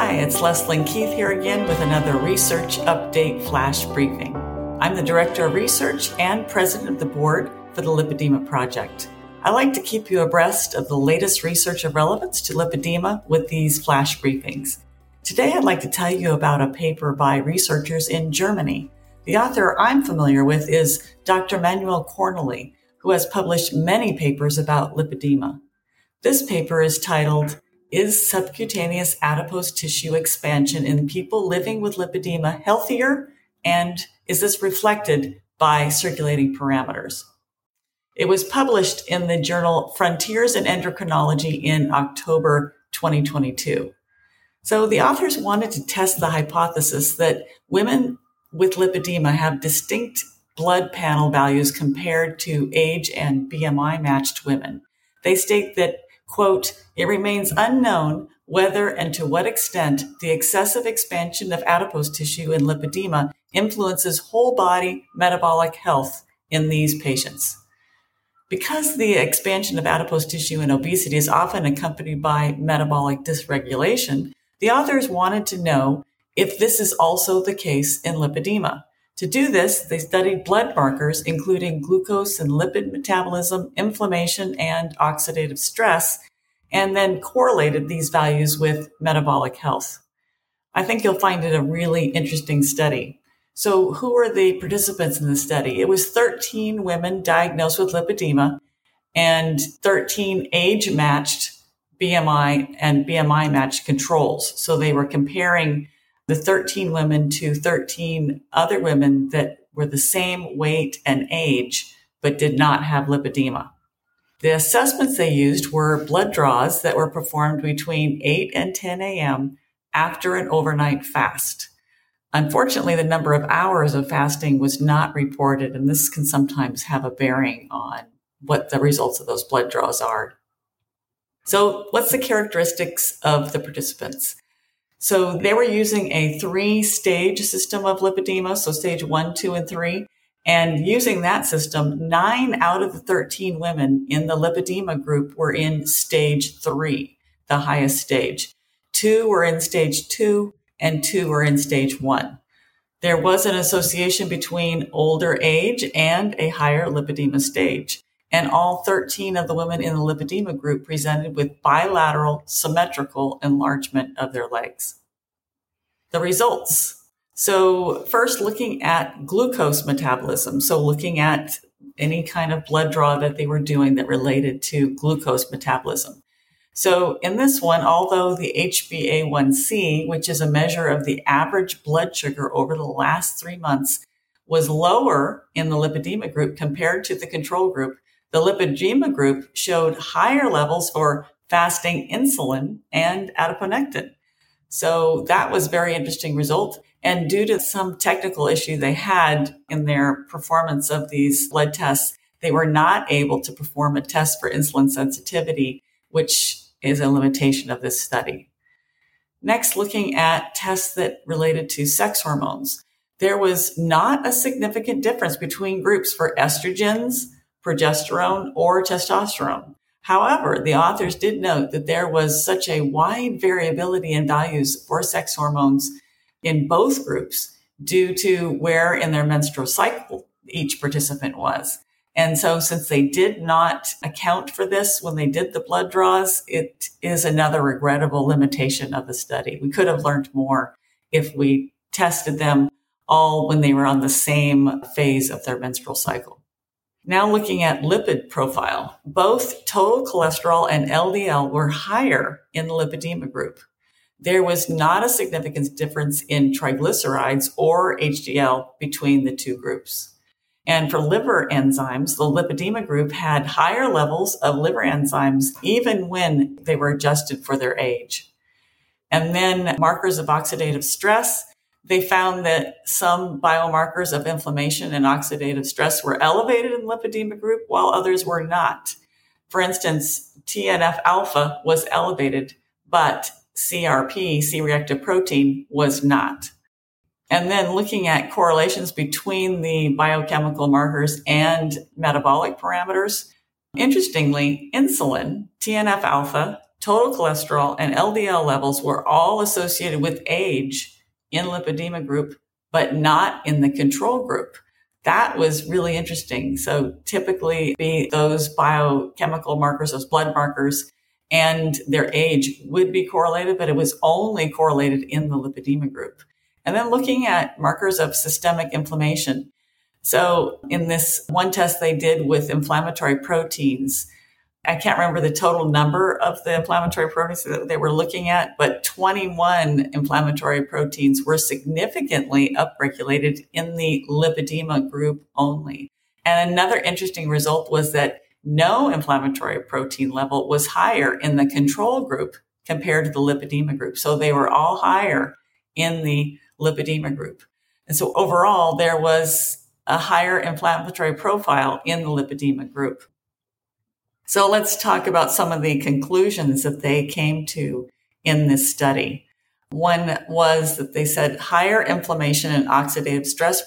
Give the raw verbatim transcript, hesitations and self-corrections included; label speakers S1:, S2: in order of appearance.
S1: Hi, it's Leslie Keith here again with another Research Update Flash Briefing. I'm the Director of Research and President of the Board for the Lipedema Project. I like to keep you abreast of the latest research of relevance to lipedema with these flash briefings. Today I'd like to tell you about a paper by researchers in Germany. The author I'm familiar with is Doctor Manuel Korneli, who has published many papers about lipedema. This paper is titled, "Is subcutaneous adipose tissue expansion in people living with lipedema healthier? And is this reflected by circulating parameters?" It was published in the journal Frontiers in Endocrinology in October twenty twenty-two. So the authors wanted to test the hypothesis that women with lipedema have distinct blood panel values compared to age and B M I matched women. They state that, quote, "It remains unknown whether and to what extent the excessive expansion of adipose tissue in lipedema influences whole body metabolic health in these patients." Because the expansion of adipose tissue in obesity is often accompanied by metabolic dysregulation, the authors wanted to know if this is also the case in lipedema. To do this, they studied blood markers, including glucose and lipid metabolism, inflammation, and oxidative stress, and then correlated these values with metabolic health. I think you'll find it a really interesting study. So who were the participants in the study? It was thirteen women diagnosed with lipedema and thirteen age-matched B M I and B M I-matched controls. So they were comparing the thirteen women to thirteen other women that were the same weight and age, but did not have lipedema. The assessments they used were blood draws that were performed between eight and ten a.m. after an overnight fast. Unfortunately, the number of hours of fasting was not reported, and this can sometimes have a bearing on what the results of those blood draws are. So what's the characteristics of the participants? So they were using a three-stage system of lipedema, so stage one, two, and three. And using that system, nine out of the thirteen women in the lipedema group were in stage three, the highest stage. Two were in stage two, and two were in stage one. There was an association between older age and a higher lipedema stage. And all thirteen of the women in the lipedema group presented with bilateral symmetrical enlargement of their legs. The results. So first, looking at glucose metabolism. So looking at any kind of blood draw that they were doing that related to glucose metabolism. So in this one, although the H b A one c, which is a measure of the average blood sugar over the last three months, was lower in the lipedema group compared to the control group, the lipedema group showed higher levels for fasting insulin and adiponectin. So that was a very interesting result. And due to some technical issue they had in their performance of these blood tests, they were not able to perform a test for insulin sensitivity, which is a limitation of this study. Next, looking at tests that related to sex hormones. There was not a significant difference between groups for estrogens, progesterone, or testosterone. However, the authors did note that there was such a wide variability in values for sex hormones in both groups due to where in their menstrual cycle each participant was. And so since they did not account for this when they did the blood draws, it is another regrettable limitation of the study. We could have learned more if we tested them all when they were on the same phase of their menstrual cycle. Now looking at lipid profile, both total cholesterol and L D L were higher in the lipedema group. There was not a significant difference in triglycerides or H D L between the two groups. And for liver enzymes, the lipedema group had higher levels of liver enzymes even when they were adjusted for their age. And then markers of oxidative stress, they found that some biomarkers of inflammation and oxidative stress were elevated in the lipedema group while others were not. For instance, T N F alpha was elevated, but C R P, C-reactive protein, was not. And then looking at correlations between the biochemical markers and metabolic parameters, interestingly, insulin, T N F alpha, total cholesterol, and L D L levels were all associated with age in lipedema group, but not in the control group. That was really interesting. So typically be those biochemical markers, those blood markers, and their age would be correlated, but it was only correlated in the lipedema group. And then looking at markers of systemic inflammation. So in this one test they did with inflammatory proteins, I can't remember the total number of the inflammatory proteins that they were looking at, but twenty-one inflammatory proteins were significantly upregulated in the lipedema group only. And another interesting result was that no inflammatory protein level was higher in the control group compared to the lipedema group. So they were all higher in the lipedema group. And so overall, there was a higher inflammatory profile in the lipedema group. So let's talk about some of the conclusions that they came to in this study. One was that they said higher inflammation and oxidative stress